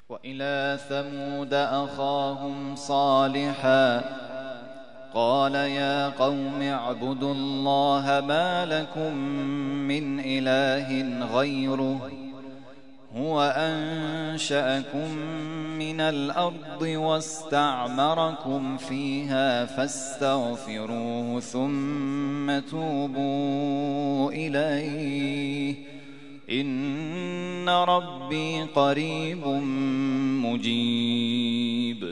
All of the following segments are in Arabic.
وإلى ثمود أخاهم صالحا قال يا قوم اعبدوا الله ما لكم من إله غيره هو أنشأكم من الأرض واستعمركم فيها فاستغفروه ثم توبوا إليه إن ربي قريب مجيب.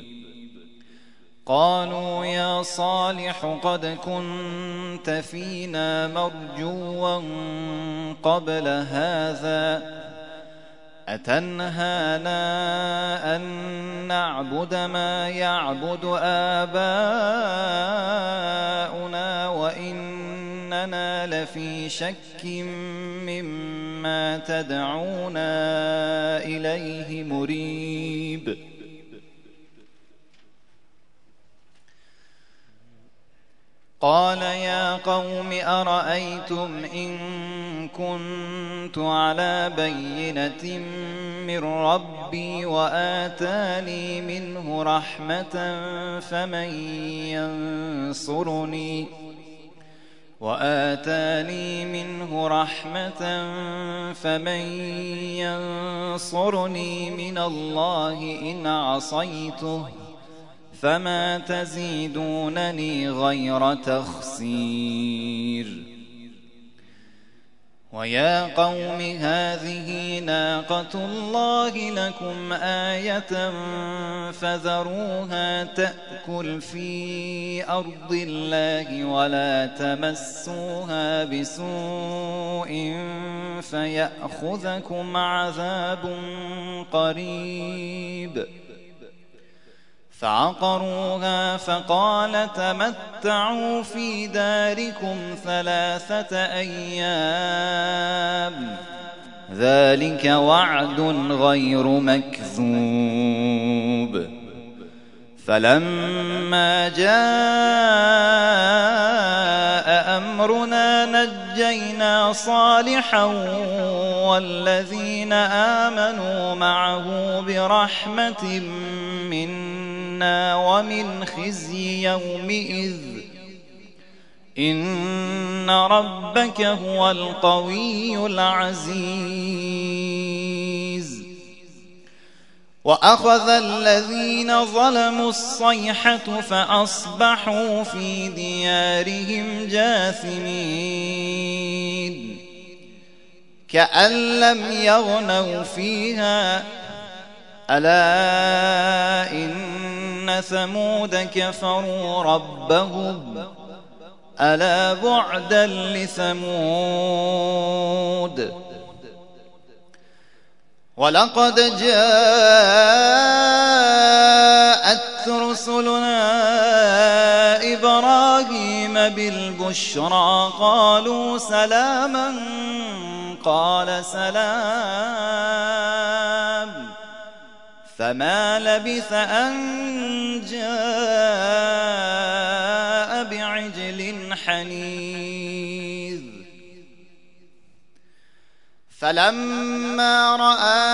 قالوا يا صالح قد كنت فينا مرجوا قبل هذا أتنهانا أن نعبد ما يعبد آباؤنا وإننا لفي شك مما تدعونا إليه مريب. قال يا قوم أرأيتم إن كنت على بينة من ربي وآتاني منه رحمة فمن ينصرني من الله إن عصيته فما تزيدونني غير تخسير. ويا قوم هذه ناقة الله لكم آية فذروها تأكل في أرض الله ولا تمسوها بسوء فيأخذكم عذاب قريب. فعقروها فقال تمتعوا في داركم 3 أيام ذلك وعد غير مكذوب. فلما جاء أمرنا نجينا صالحا والذين آمنوا معه برحمة منا ومن خزي يومئذ إن ربك هو القوي العزيز. وأخذ الذين ظلموا الصيحة فأصبحوا في ديارهم جاثمين كأن لم يغنوا فيها ألا إن ثمود كفروا ربهم ألا بعدا لثمود. ولقد جاءت رسلنا إبراهيم بالبشرى قالوا سلاما قال سلام فما لبث أن جاء بعجل حنيذ. فلما رأى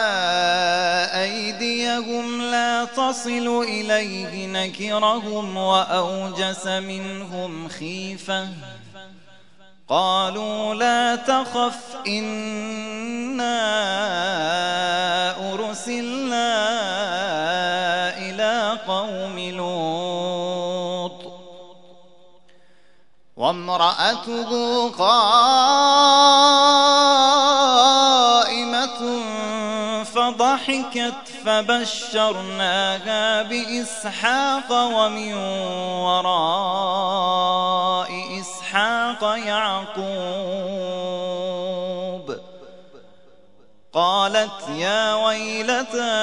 أيديهم لا تصل إليه نكرهم وأوجس منهم خيفة قالوا لا تخف إنا أرسلنا إلى قوم لوط وامرأته قائمة فضحكت فبشرناها بإسحاق ومن وراء إسحاق يعقوب. قالت يا ويلتى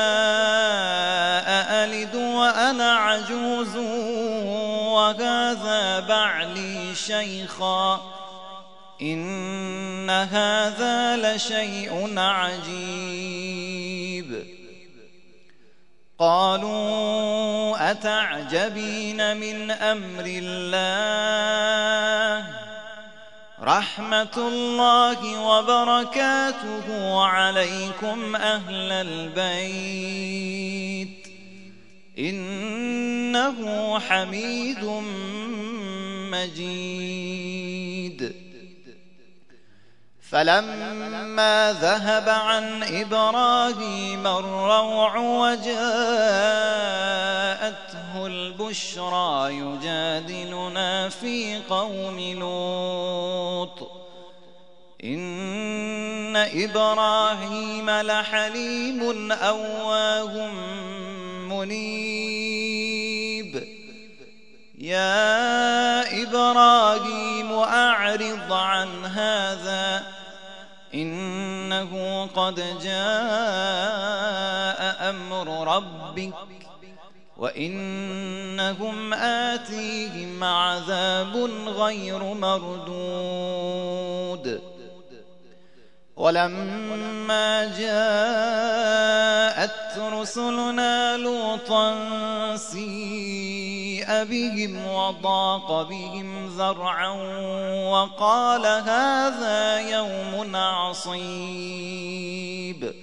أألد وأنا عجوز وهذا بعلي شيخا إن هذا لشيء عجيب. قالوا أتعجبين من أمر الله رحمة الله وبركاته عليكم أهل البيت إنه حميد مجيد. فلما ذهب عن إبراهيم الروع وجاءته البشرى يجادلنا في قوم لوط إن إبراهيم لحليم أواه منيب. يا إبراهيم أعرض عن هذا إنه قد جاء أمر ربك وإنهم آتيهم عذاب غير مردود. ولما جاءت رسلنا لوطا سيء بهم وضاق بهم ذرعا وقال هذا يوم عصيب.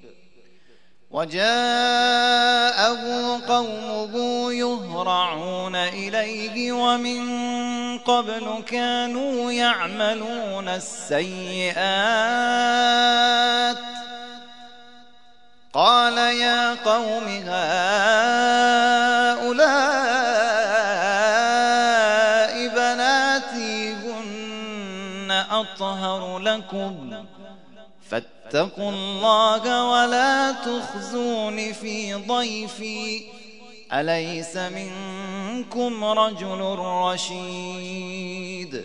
وجاءه قومه يهرعون إليه ومن قبل كانوا يعملون السيئات. قال يا قوم هؤلاء بناتي هن أطهر لكم فاتقوا الله ولا تخزون في ضيفي أليس منكم رجل رشيد.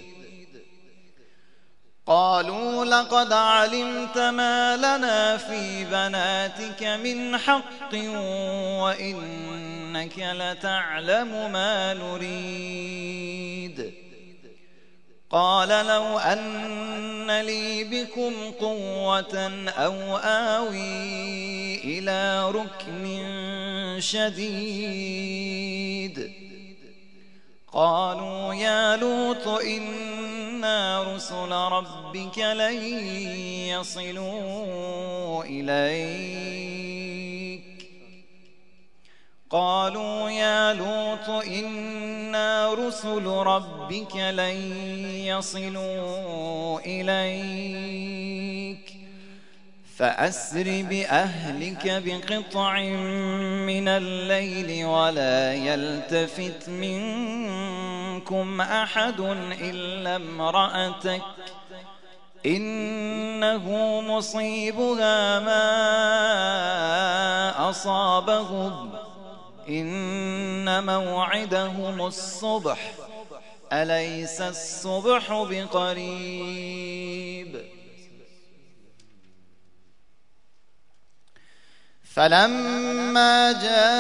قالوا لقد علمت ما لنا في بناتك من حق وإنك لتعلم ما نريد. قال لو أن لي بكم قوة أو آوي إلى ركن شديد. قالوا يا لوط إنا رسل ربك لن يصلوا إليك. قالوا يا لوط إنا رسل ربك لن يصلوا إليك فأسر بأهلك بقطع من الليل ولا يلتفت منكم أحد إلا امرأتك إنه مصيبها ما أصابهم إن موعدهم الصبح أليس الصبح بقريب. فلما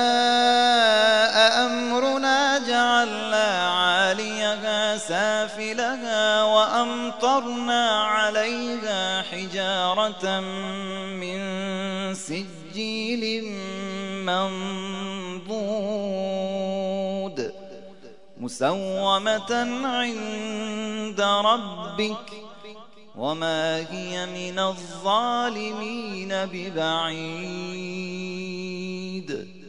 جاء أمرنا جعلنا عاليها سافلها وأمطرنا عليها حجارة من سجيل منضود مسومة عند ربك وما هي من الظالمين ببعيد.